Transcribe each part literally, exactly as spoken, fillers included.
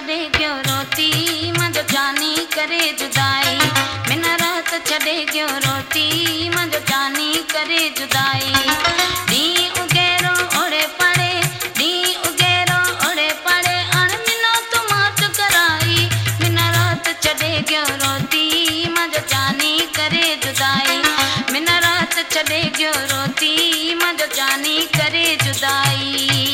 छॾे गयो रोती मुंहिंजो जानी करे जुदाई मिन रात छॾे गयो रोती मुंहिंजो जानी करे जुदाई ॾींहुं उगेरो ओड़े पड़े ॾींहुं उगेरो ओड़े पड़े अण मिनो तूं माट कराई मिन रात छॾे गयो रोती मुंहिंजो जानी करे जुदाई मिन रात छॾे गयो रोती मुंहिंजो जानी करे जुदाई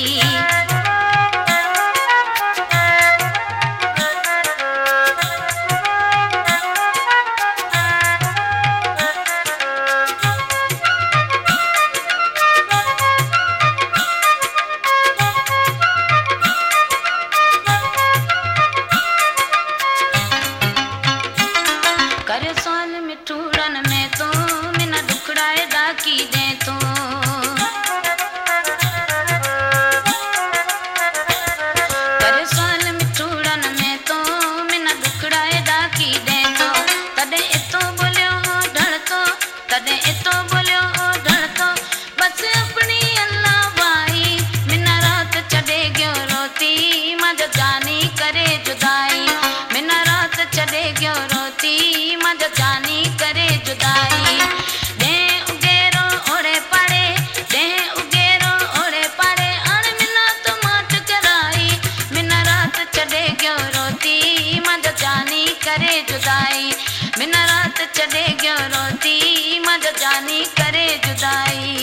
करे सोन मिठूड़न में तो मिन दुखड़ाए डाकी दे तो करे सोन मिठूड़न में तो मिन दुखड़ाए डाकी दे तो तॾहिं एतो बोलियो ढड़ तो तॾहिं एतो बोलियो ढड़ तो बस अपनी अल्लाह भाई मिन रात छॾे गयो रोती मुंहिंजो जानी करे जुदाई मिन रात छॾे गयो रोती मुंहिंजो जानी करे जुदाई ॾें उगेरो ओड़े पड़े ॾें उगेरो ओड़े पड़े अण मिना तो माट कराई मिन रात छॾे गयो रोती मुंहिंजो जानी करे जुदाई मिन रात छॾे गयो रोती मुंहिंजो जानी करे जुदाई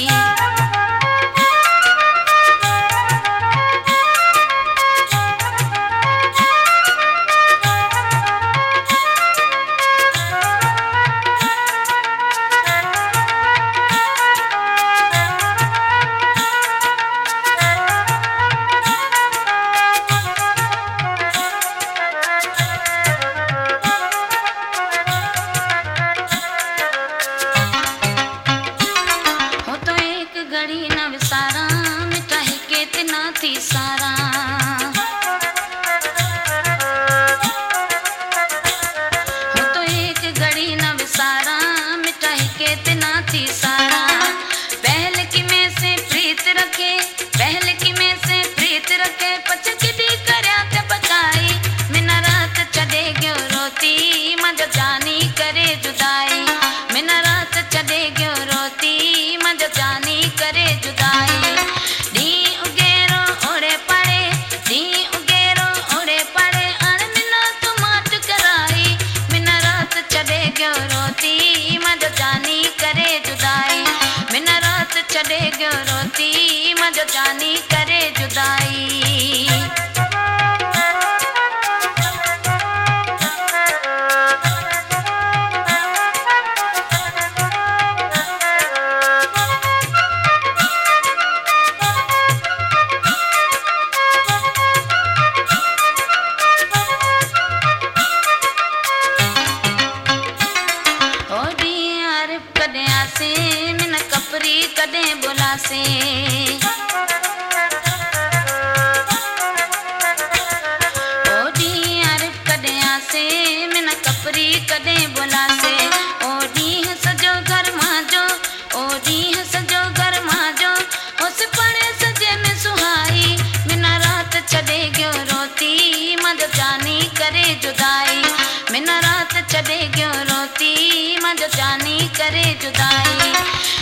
घड़ी न विसारा मिठाई के तिना थी सारा हो तो एक घड़ी न विसारा मिठाई के तिना थी सारा पहल की में से प्रीत रखे पहल की में से प्रीत रखे पछ किडी करया ते पकाई मिन रात छॾे गयो रोती मुंहिंजो जानी करे जुदाई मिन रात छॾे गयो रोती मुंहिंजो जानी करे जुदाई ॾींहुं उगेरो ओड़े पड़े ॾींहुं उगेरो ओड़े पड़े अण मिनो तूं माट कराई मिन रात छॾे गयो रोती मुंहिंजो जानी करे जुदाई मिन रात छॾे गयो रोती मुंहिंजो जानी करे जुदाई कॾहिं आसे मिन कपरी कॾहिं बुलासे ओ ॾींहुं आरिफ कॾहिं आसे मिन कपरी कॾहिं बुलासे ओ ॾींहुं सॼो घर मांजो ओ ॾींहुं सॼो घर मांजो उस पणे सजे में सुहाई मिन रात छॾे गयो रोती मुंहिंजो जानी करे जुदाई मिन रात छॾे गयो रोती मुंहिंजो जानी करे जुदाई